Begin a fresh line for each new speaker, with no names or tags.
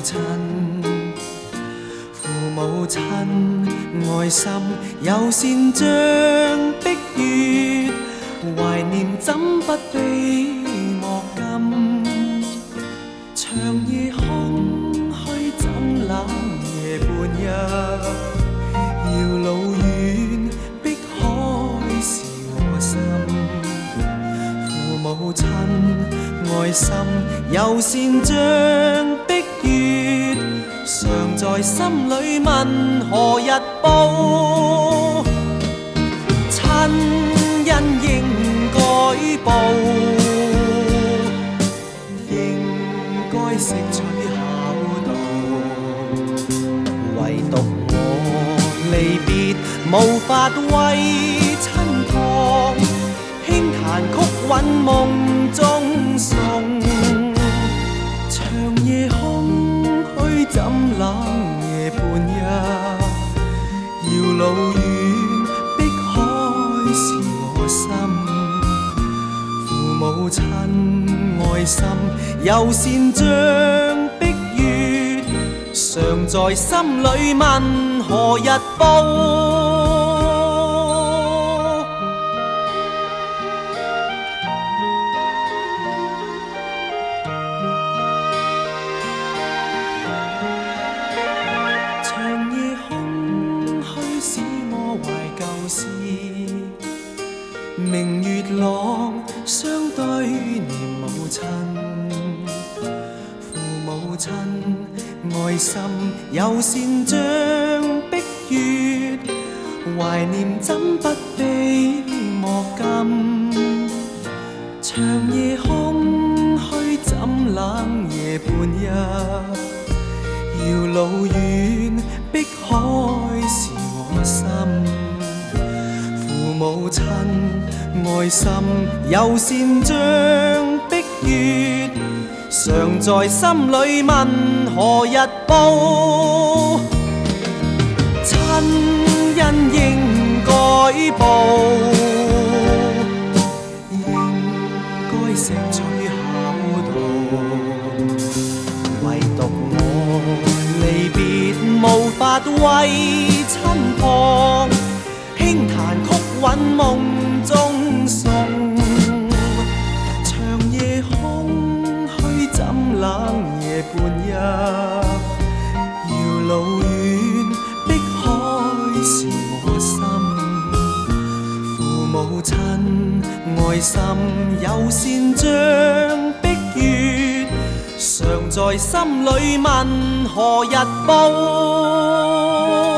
亲，父母亲愛心友善像碧月，懷念怎不比莫禁？長夜空虛怎冷夜半日，遙路遠碧海是我心。父母親愛心友善像碧月，常在心裏問何日報？親恩應該報，應該識取孝道。唯獨我離別無法為親託，輕彈曲韻夢中送。長夜空虛怎冷夜半日，遙路遠碧海是我心。父母親愛心友善像碧月，常在心裏問何日報？長夜空虛使我懷舊事，明月朗相對念母親。父母親愛心友善像碧月，懷念怎不比莫禁？長夜空虛怎冷夜半日，遙路遠碧海是我心。父母親愛心友善像碧月，常在心裏問何日報？親恩應該報，應該識取孝道。唯獨我離別無法為親託，輕彈曲韻夢中送。長夜空虛怎冷夜半日，遙路遠碧海是我心。父母親愛心友善像碧月，常在心裏問何日報？